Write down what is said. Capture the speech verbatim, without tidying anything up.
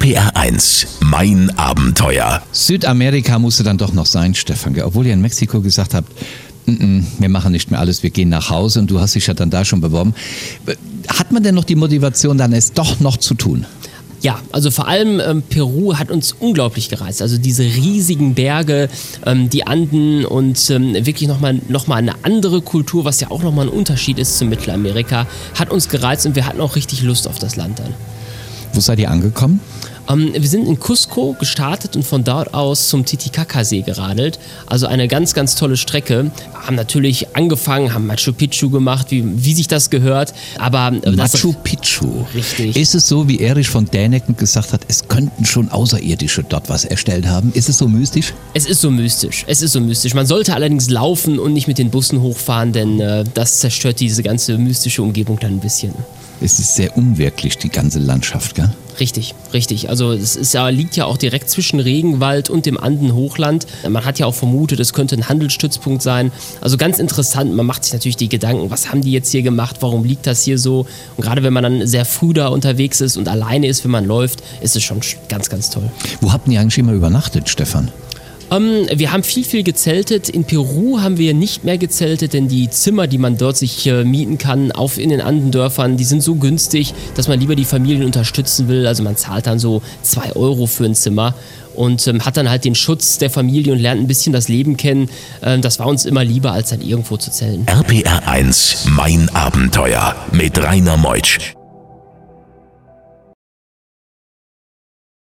R P R eins, mein Abenteuer. Südamerika musste dann doch noch sein, Stefan, gell? Obwohl ihr in Mexiko gesagt habt, N-n, wir machen nicht mehr alles, wir gehen nach Hause und du hast dich ja dann da schon beworben. Hat man denn noch die Motivation, dann es doch noch zu tun? Ja, also vor allem ähm, Peru hat uns unglaublich gereizt. Also diese riesigen Berge, ähm, die Anden und ähm, wirklich nochmal noch mal eine andere Kultur, was ja auch nochmal ein Unterschied ist zu Mittelamerika, hat uns gereizt und wir hatten auch richtig Lust auf das Land dann. Wo seid ihr angekommen? Ähm, wir sind in Cusco gestartet und von dort aus zum Titicaca-See geradelt. Also eine ganz, ganz tolle Strecke. Haben natürlich angefangen, haben Machu Picchu gemacht, wie, wie sich das gehört. Aber äh, Machu das, Picchu. Richtig. Ist es so, wie Erich von Däniken gesagt hat, es könnten schon Außerirdische dort was erstellt haben? Ist es so mystisch? Es ist so mystisch. Es ist so mystisch. Man sollte allerdings laufen und nicht mit den Bussen hochfahren, denn äh, das zerstört diese ganze mystische Umgebung dann ein bisschen. Es ist sehr unwirklich, die ganze Landschaft, gell? Richtig, richtig. Also es ist ja, liegt ja auch direkt zwischen Regenwald und dem Andenhochland. Man hat ja auch vermutet, es könnte ein Handelsstützpunkt sein. Also ganz interessant, man macht sich natürlich die Gedanken, was haben die jetzt hier gemacht, warum liegt das hier so? Und gerade wenn man dann sehr früh da unterwegs ist und alleine ist, wenn man läuft, ist es schon ganz, ganz toll. Wo habt ihr eigentlich immer übernachtet, Stefan? Ähm, wir haben viel, viel gezeltet. In Peru haben wir nicht mehr gezeltet, denn die Zimmer, die man dort sich äh, mieten kann, auf in den Andendörfern, die sind so günstig, dass man lieber die Familien unterstützen will. Also man zahlt dann so zwei Euro für ein Zimmer und ähm, hat dann halt den Schutz der Familie und lernt ein bisschen das Leben kennen. Ähm, das war uns immer lieber, als dann irgendwo zu zelten. R P R eins, mein Abenteuer mit Rainer Meutsch.